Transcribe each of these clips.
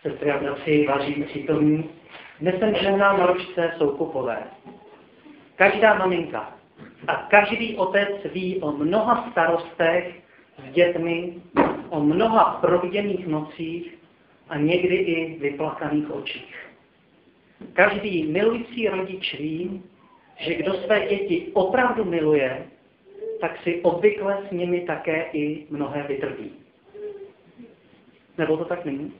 Sestry a bratři, vážení přítomní, dnes jsem žehná na ročce Soukupové. Každá maminka a každý otec ví o mnoha starostech s dětmi, o mnoha providěných nocích a někdy i vyplakaných očích. Každý milující rodič ví, že kdo své děti opravdu miluje, tak si obvykle s nimi také i mnohé vytrpí. Nebo to tak není?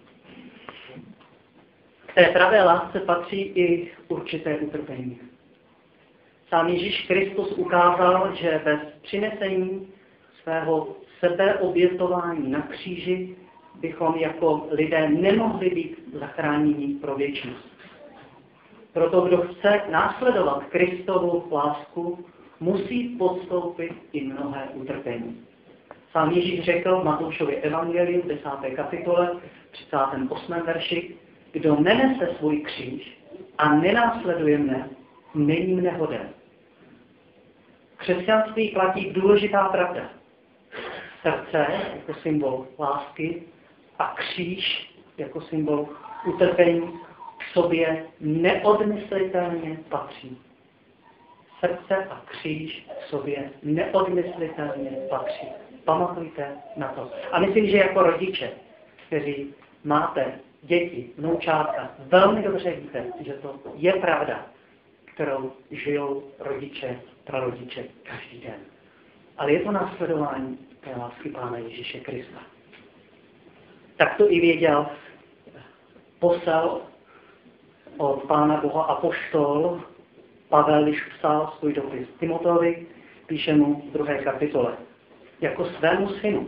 K té pravé lásce patří i určité utrpení. Sám Ježíš Kristus ukázal, že bez přinesení svého sebeobětování na kříži bychom jako lidé nemohli být zachráněni pro věčnost. Proto kdo chce následovat Kristovu lásku, musí podstoupit i mnohé utrpení. Sám Ježíš řekl v Matoušově evangeliu v 10. kapitole, 38. verši, kdo nenese svůj kříž a nenásleduje mne, není mne hoden. V křesťanství platí důležitá pravda. Srdce jako symbol lásky a kříž jako symbol utrpení k sobě neodmyslitelně patří. Srdce a kříž k sobě neodmyslitelně patří. Pamatujte na to. A myslím, že jako rodiče, kteří máte děti, vnoučátka, velmi dobře víte, že to je pravda, kterou žijou rodiče, prarodiče každý den. Ale je to následování té lásky Pána Ježíše Krista. Tak to i věděl posel od Pána Boha apoštol Pavel, když psal svůj dopis Timoteovi, píše mu v 2. kapitole. Jako svému synu.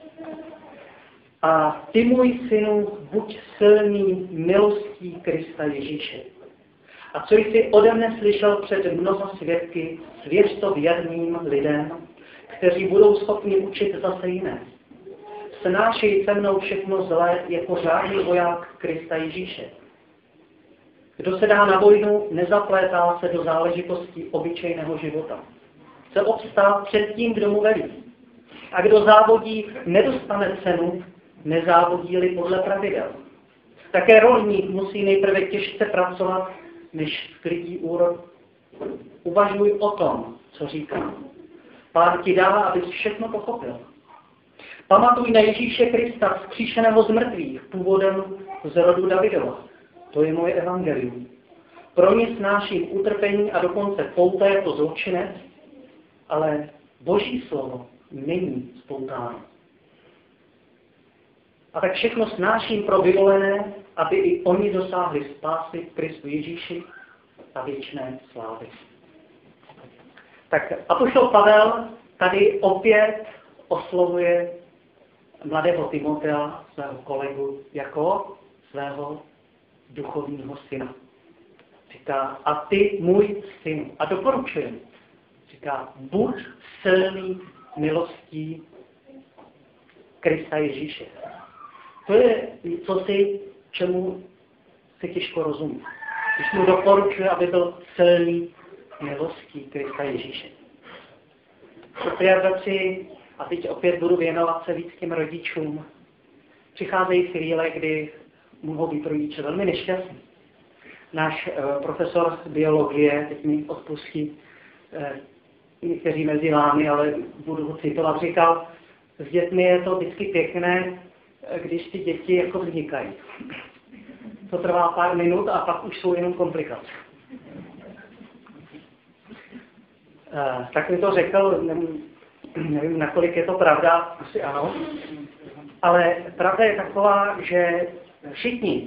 A ty, můj synu, buď silný milostí Krista Ježíše. A co jsi ode mne slyšel před mnoha svědky, svěř to věrným lidem, kteří budou schopni učit zase jiné. Snášej se mnou všechno zlé jako řádný voják Krista Ježíše. Kdo se dá na vojnu, nezaplétá se do záležitostí obyčejného života. Chce obstát před tím, kdo mu velí. A kdo závodí, nedostane cenu, nezávodí-li podle pravidel. Také rolník musí nejprve těžce pracovat, než sklidí úrod. Uvažuj o tom, co říkám. Pán ti dá, abys všechno pochopil. Pamatuj na Ježíše Krista, vzkříšeného z mrtvých, původem z rodu Davidova. To je moje evangelium. Pro ně snáším utrpení a dokonce pouta jako zločinec, ale Boží slovo není spoutáno. A tak všechno snáším pro vyvolené, aby i oni dosáhli spásy v Kristu Ježíši a věčné slávy. Tak apoštol Pavel tady opět oslovuje mladého Timotea, svého kolegu, jako svého duchovního syna. Říká, a ty, můj syn. A doporučuje. Říká, buď silný milostí Krista Ježíše. To je cosi, čemu se těžko rozumí. Když mu doporučuje, aby byl silný milostí Krista Ježíše. Bratři, a teď opět budu věnovat se víc těm rodičům. Přicházejí chvíle, kdy mohou být rodiče velmi nešťastní. Náš profesor biologie, teď mi odpustí někteří mezi vámi, ale budu ho citovat, říkal, s dětmi je to vždycky pěkné, když ty děti jako vznikají. To trvá pár minut a pak už jsou jenom komplikace. Tak mi to řekl, nevím, nakolik je to pravda, asi ano, ale pravda je taková, že všichni,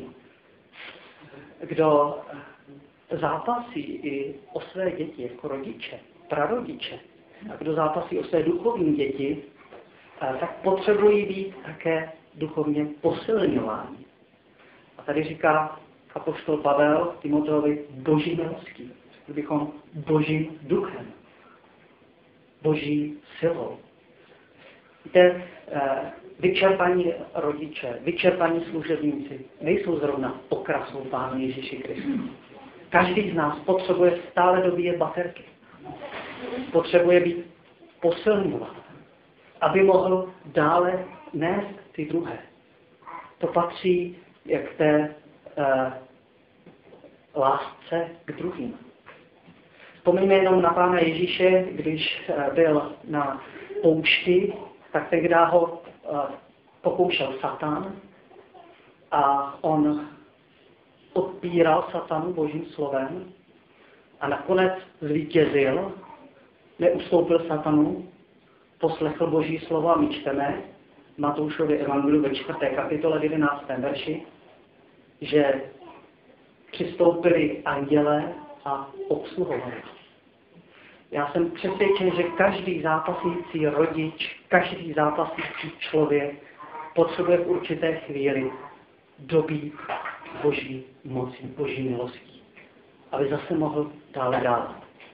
kdo zápasí i o své děti jako rodiče, prarodiče, a kdo zápasí o své duchovní děti, tak potřebují být také duchovně posilňováni. A tady říká apoštol Pavel Timoteovi boží milostí, bychom božím duchem, boží silou. Víte, vyčerpaní rodiče, vyčerpaní služebníci nejsou zrovna okrasou Pána Ježíši Krista. Každý z nás potřebuje stále dobíjet baterky. Potřebuje být posilňován, aby mohl dále nést ty druhé. To patří k té lásce k druhým. Vzpomeňme jenom na Pána Ježíše, když byl na poušti, tak tehdy ho pokoušel Satan a on odpíral Satanu Božím slovem a nakonec zvítězil, neustoupil Satanu, poslechl Boží slovo a my čteme v Matoušově evangeliu ve 4. kapitole 11. verši, že přistoupili andělé a obsluhovali. Já jsem přesvědčen, že každý zápasící rodič, každý zápasící člověk potřebuje v určité chvíli dobít Boží moci, Boží milostí, aby zase mohl dále dát.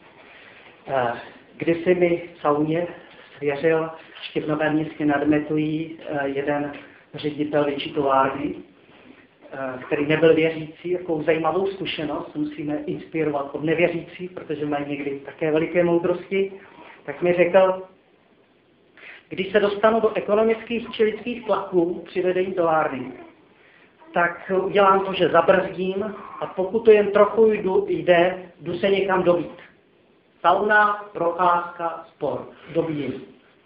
Kdysi mi v sauně svěřil ještě v Novém Městě nad Metují jeden ředitel větší továrny, který nebyl věřící, jakou zajímavou zkušenost musíme inspirovat od nevěřících, protože mají někdy také veliké moudrosti, tak mi řekl, když se dostanu do ekonomických či lidských tlaků při vedení továrny, tak udělám to, že zabrzdím a pokud to jen trochu jdu se někam dobít. Sauna, procházka, sport, dobíjení.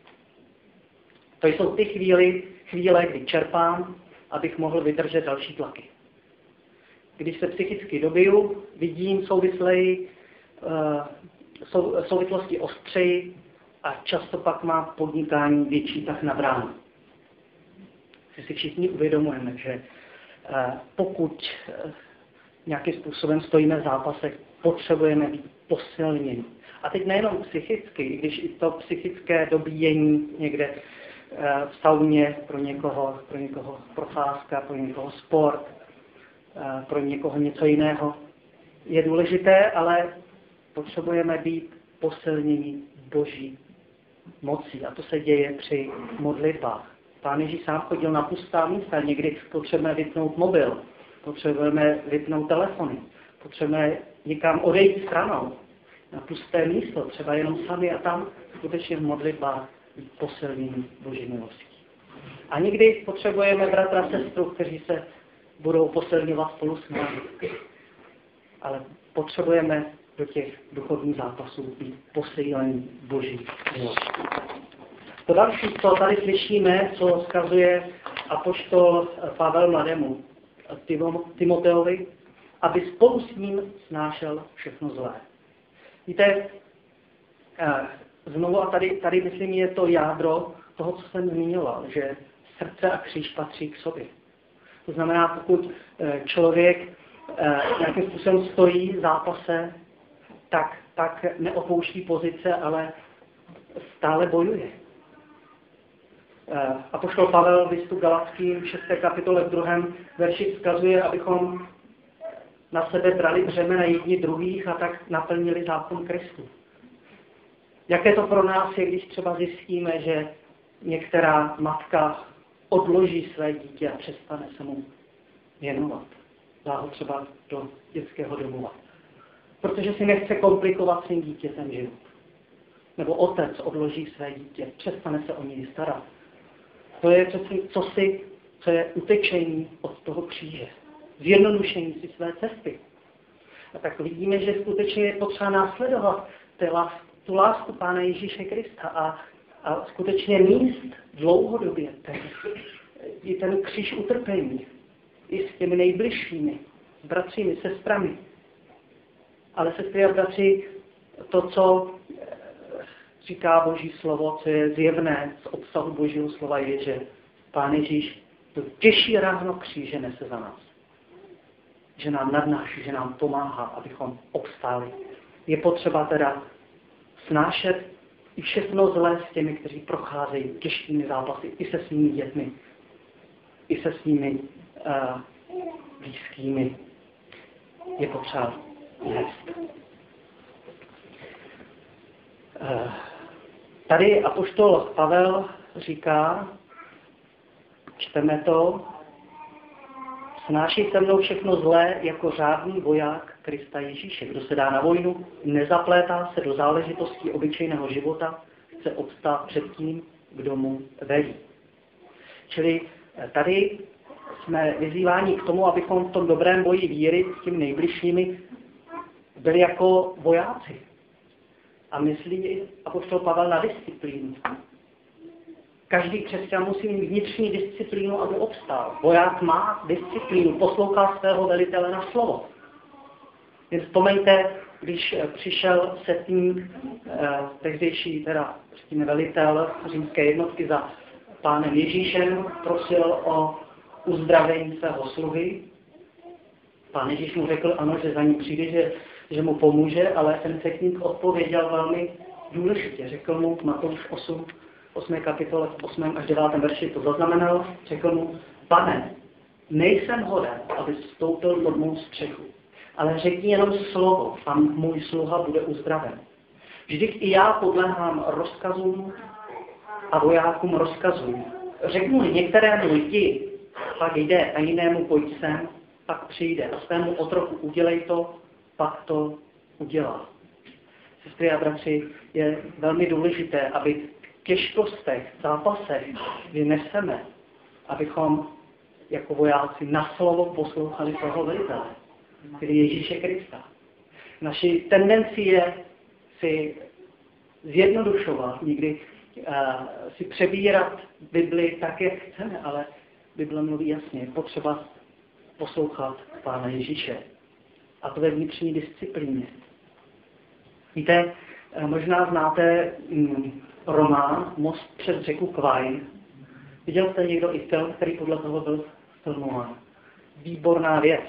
To jsou ty chvíle, kdy čerpám, abych mohl vydržet další tlaky. Když se psychicky dobiju, vidím souvislosti ostřeji a často pak má podnikání větší tah na bránu. Si všichni uvědomujeme, že pokud nějakým způsobem stojíme v zápasech, potřebujeme být posilněni. A teď nejenom psychicky, i když i to psychické dobíjení někde v sauně pro někoho procházka, pro někoho sport, pro někoho něco jiného je důležité, ale potřebujeme být posilněni Boží mocí. A to se děje při modlitbách. Pán Ježíš sám chodil na pustá místa, někdy potřebujeme vypnout mobil, potřebujeme vypnout telefony, potřebujeme někam odejít stranou na pusté místo, třeba jenom sami a tam skutečně v modlitbách být posilnění Boží milostí. A někdy potřebujeme bratra a sestru, kteří se budou posilňovat spolu s námi. Ale potřebujeme do těch duchovních zápasů být posílení Boží milostí. To další, co tady slyšíme, co vzkazuje apoštol Pavel mladému Timoteovi, aby spolu s ním snášel všechno zlé. Víte, znovu a tady myslím, je to jádro toho, co jsem zmiňoval, že srdce a kříž patří k sobě. To znamená, pokud člověk nějakým způsobem stojí v zápase, tak neopouští pozice, ale stále bojuje. Apoštol Pavel v listu Galackým 6. kapitole v 2. verši vzkazuje, abychom na sebe brali břemena jedni druhých a tak naplnili zákon Kristu. Jaké to pro nás je, když třeba zjistíme, že některá matka odloží své dítě a přestane se mu věnovat. Dá ho třeba do dětského domova. Protože si nechce komplikovat svým dítětem život. Nebo otec odloží své dítě, přestane se o něj starat. To je přeci co je utečení od toho kříže. Zjednodušení si své cesty. A tak vidíme, že skutečně je potřeba následovat tu lásku Pána Ježíše Krista a skutečně míst dlouhodobě ten kříž utrpení i s těmi nejbližšími, s bratřími, sestrami. Ale sestry a bratři, to, co říká Boží slovo, co je zjevné z obsahu Božího slova, je, že Pán Ježíš to těžší ráhno kříže nese za nás. Že nám nadnáší, že nám pomáhá, abychom obstáli. Je potřeba teda snášet i všechno zlé s těmi, kteří procházejí těžkými zápasy, i se svými dětmi, i se svými blízkými. Je potřeba nést. Tady apoštol Pavel říká, čteme to, snáší se mnou všechno zlé jako řádný voják Krista Ježíše. Kdo se dá na vojnu, nezaplétá se do záležitostí obyčejného života, chce obstát před tím, kdo mu velí. Čili tady jsme vyzýváni k tomu, abychom v tom dobrém boji víry s těmi nejbližšími byli jako vojáci. A myslí apoštol Pavel na disciplínu. Každý křesťan musí mít vnitřní disciplínu, aby obstál. Voják má disciplínu, poslouchá svého velitele na slovo. Jen vzpomeňte, když přišel setník, tehdejší velitel římské jednotky za pánem Ježíšem, prosil o uzdravení svého sluhy. Pán Ježíš mu řekl, ano, že za ním přijde, že mu pomůže, ale ten setník odpověděl velmi důležitě. Řekl mu Matouš 8. kapitole, 8. až 9. verši to zaznamenal, řekl mu, Pane, nejsem hoden, aby vstoupil pod mou střechu, ale řekni jenom slovo a můj sluha bude uzdraven. Vždyť i já podléhám rozkazům a vojákům rozkazují. Řeknu některému jdi, pak jde a jinému pojď sem, pak přijde a svému otroku udělej to, pak to udělá. Sestry a bratři, je velmi důležité, aby v těžkostech, zápasech, kdy neseme, abychom jako vojáci na slovo poslouchali toho velitele, který Ježíše Krista. Naší tendenci je si zjednodušovat, někdy si přebírat Bibli tak, jak chceme, ale Bible mluví jasně, je potřeba poslouchat Pána Ježíše. A to ve vnitřní disciplíně. Víte, možná znáte román Most přes řeku Kwai. Viděl jste někdo i film, který podle toho byl filmován? Výborná věc.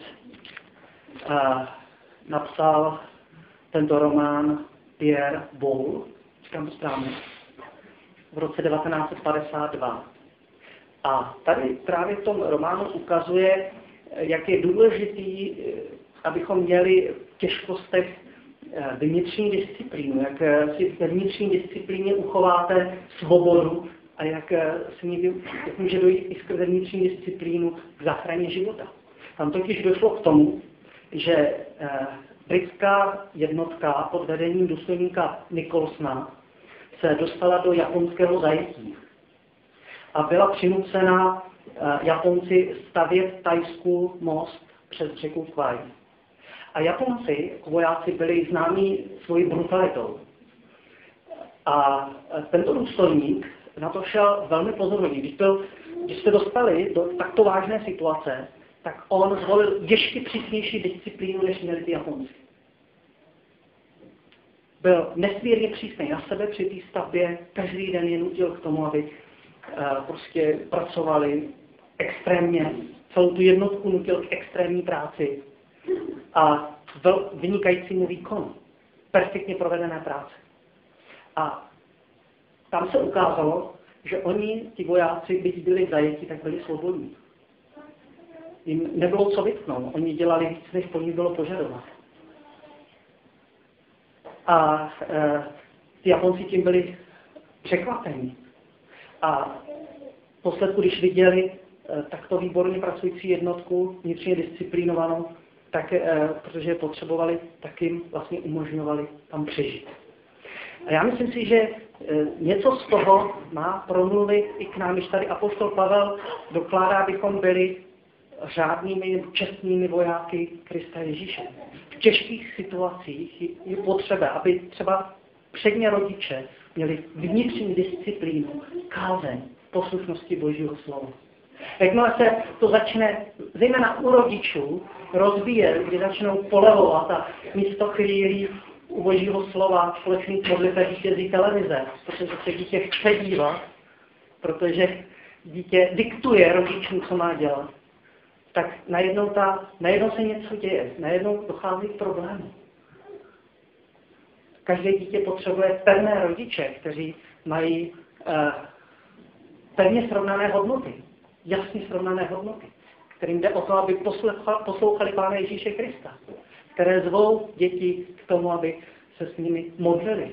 Napsal tento román Pierre Boulle, říkám to správně, v roce 1952. A tady právě v tom románu ukazuje, jak je důležitý, abychom měli v těžkostech vnitřní disciplínu, jak si ve vnitřní disciplíně uchováte svobodu a jak může dojít i skrze vnitřní disciplínu k záchraně života. Tam totiž došlo k tomu, že britská jednotka pod vedením důstojníka Nicholsona se dostala do japonského zajetí a byla přinucena Japonci stavět Tajsku most přes řeku Kwai. A Japonci, vojáci, byli známí svojí brutalitou. A tento důstojník na to šel velmi pozorový. Když se dostali do takto vážné situace, tak on zvolil ještě přísnější disciplínu, než měli ty Japonci. Byl nesmírně přísný na sebe při té stavbě, každý den je nutil k tomu, aby prostě pracovali extrémně, celou tu jednotku nutil k extrémní práci a vynikajícímu výkonu, perfektně provedené práce. A tam se ukázalo, že oni, ti vojáci, byť byli zajetí, tak byli svobodní. Jim nebylo co vytknout, oni dělali víc, než po nich bylo požadovat. A ty Japonci tím byli překvapení. A v posledku, když viděli takto výborně pracující jednotku, vnitřně disciplinovanou, tak, protože je potřebovali, tak jim vlastně umožňovali tam přežít. A já myslím si, že něco z toho má promluvit i k nám, když tady apoštol Pavel dokládá, abychom byli řádnými, čestnými vojáky Krista Ježíše. V těžkých situacích je potřeba, aby třeba předně rodiče měli vnitřní disciplínu, kázeň, poslušnosti Božího slova. Jakmile se to začne, zejména u rodičů, rozvíjet, kdy začnou polevovat a místo chvílí u Božího slova společných modliteb vítězí televize, protože se dítě chce dívat, protože dítě diktuje rodičům, co má dělat, tak najednou se něco děje, najednou dochází k problému. Každé dítě potřebuje pevné rodiče, kteří mají pevně srovnané hodnoty, jasně srovnané hodnoty, kterým jde o to, aby poslouchali Pána Ježíše Krista, které zvou děti k tomu, aby se s nimi modlili.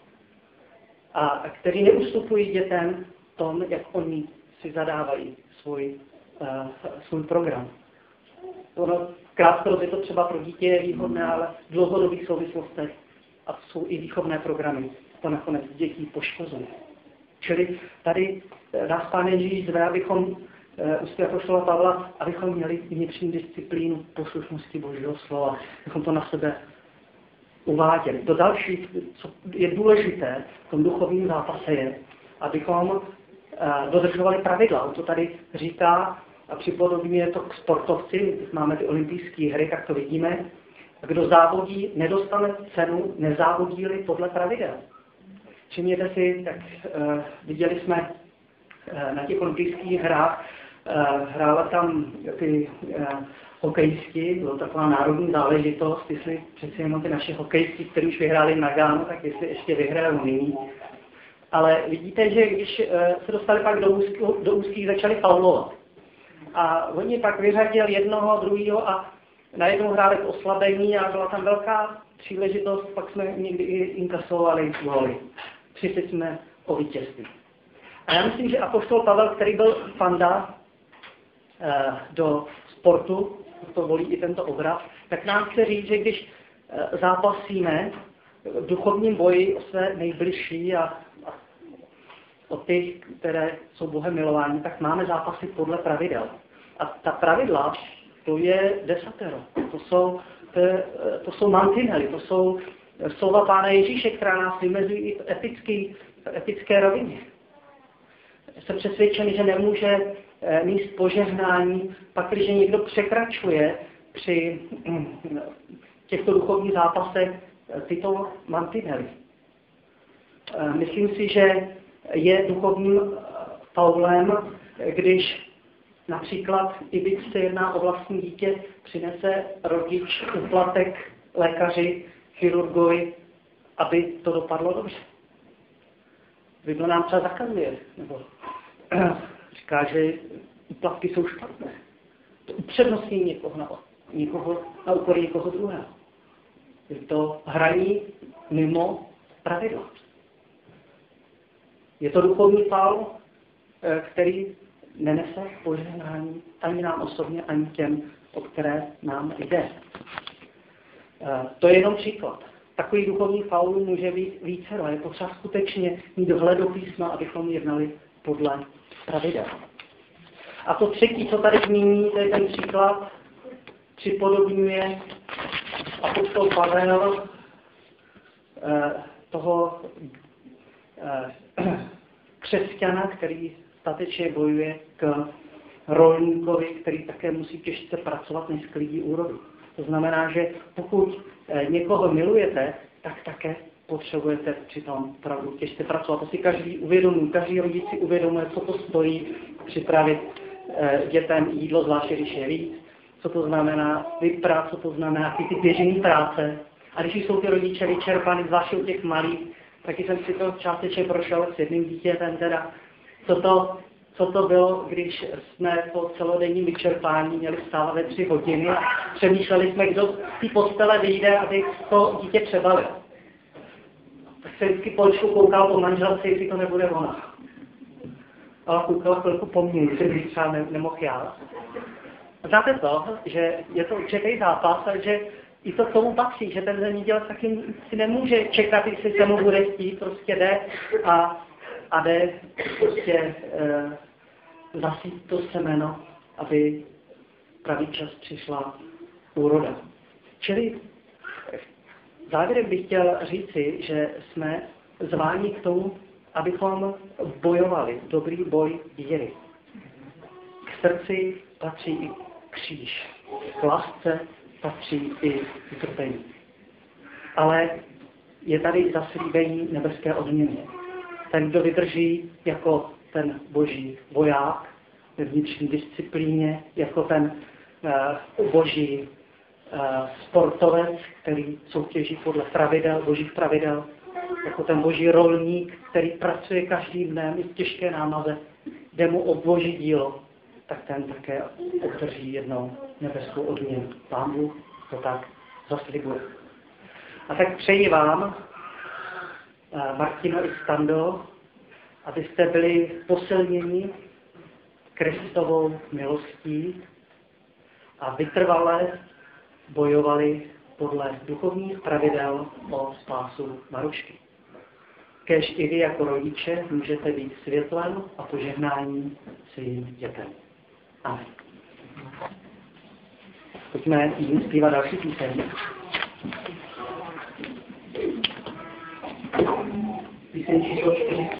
A kteří neustupují dětem v tom, jak oni si zadávají svůj program. Krátkodobě to třeba pro dítě je výhodné, ale v dlouhodobých souvislostech a jsou i výchovné programy, to nakonec dětí poškozuje. Čili tady nás Pán Ježíš zve, abychom ústy apoštola Pavla, abychom měli vnitřní disciplínu poslušnosti Božího slova, abychom to na sebe uváděli. To další, co je důležité v tom duchovním zápase, je, abychom dodržovali pravidla. On to tady říká a připodobňuje to k sportovci. Máme ty olympijské hry, tak to vidíme. Kdo závodí, nedostane cenu, nezávodí-li podle pravidel. Všimněte si, tak viděli jsme na těch olympijských hrách, hrála tam ty hokejisti, byla taková národní záležitost, jestli přeci jenom ty naše hokejisti, kteří už vyhráli Nagano, tak jestli ještě vyhrajou nyní. Ale vidíte, že když se dostali pak do úzkých, začali faulovat. A oni pak vyřadili jednoho, druhého a najednou hráli k oslabení a byla tam velká příležitost, pak jsme někdy i inkasovali góly. Přišli jsme o vítězství. A já myslím, že apoštol Pavel, který byl fanda do sportu, to volí i tento obraz, tak nám chce říct, že když zápasíme v duchovním boji o své nejbližší a o těch, které jsou Bohem milováni, tak máme zápasy podle pravidel. A ta pravidla, to je desatero. To jsou mantinely, to jsou slova Pána Ježíše, která nás vymezují i v etické rovině. Jsem přesvědčený, že nemůže míst požehnání, pakliže někdo překračuje při těchto duchovních zápasech tyto mantinely. Myslím si, že je duchovním faulem, když například, i když se jedná o vlastní dítě, přinese rodič úplatek lékaři, chirurgovi, aby to dopadlo dobře. Bible nám třeba zakazuje, nebo říká, že úplatky jsou špatné. To upřednostní někoho na úkor někoho druhého. Je to hraní mimo pravidla. Je to duchovní faul, který nenese požehnání ani nám osobně, ani těm, o které nám jde. To je jenom příklad. Takový duchovní faul může být vícero. Je potřeba skutečně mít dohled do písma, abychom jednali podle pravidel. A to třetí, co tady zmíní, to je ten příklad, připodobňuje apoštol Pavel toho křesťana, který statečně bojuje k rolníkovi, který také musí těžce pracovat, než sklidí úrodu. To znamená, že pokud někoho milujete, tak také potřebujete přitom opravdu těžce pracovat. To si každý uvědomí, každý rodič si uvědomuje, co to stojí připravit dětem jídlo, zvláště když je víc, co to znamená vyprat, co to znamená ty běžné práce. A když jsou ty rodiče vyčerpaný, zvláště u těch malých, taky jsem si to částečně prošel s jedním dítětem, teda co to bylo, když jsme po celodenním vyčerpání měli vstávat ve 3 hodiny a přemýšleli jsme, kdo z té postele vyjde, aby to dítě přebalil. Tak se vždycky Poličku koukal po manželce, jestli to nebude ona. Ale koukala chvilku po mně, jestli bych třeba nemohl já. Znáte to, že je to určitý zápas, že i to k tomu patří, že ten zemědělec taky si nemůže čekat, jestli se mu bude chtít, prostě jde a jde prostě zasít to semeno, aby pravý čas přišla úroda. Čili závěrem bych chtěl říci, že jsme zváni k tomu, abychom bojovali dobrý boj víry. K srdci patří i kříž. K lásce patří i utrpení. Ale je tady zaslíbení nebeské odměny. Ten, kdo vydrží jako ten boží voják ve vnitřní disciplíně, jako ten boží sportovec, který soutěží podle pravidel, božích pravidel, jako ten boží rolník, který pracuje každým dnem i v těžké námaze, jde mu o boží dílo, tak ten také obdrží jednou nebeskou odměnu. Pán Bůh to tak zaslibuje. A tak přeji vám, Martino i Stando, abyste byli posilněni Kristovou milostí a vytrvale bojovali podle duchovních pravidel o spásu Marušky. Kéž i vy jako rodiče můžete být světlem a požehnáním svým dětem. Amen. Pojďme jim zpívat další píseň. Píseň číslo 4.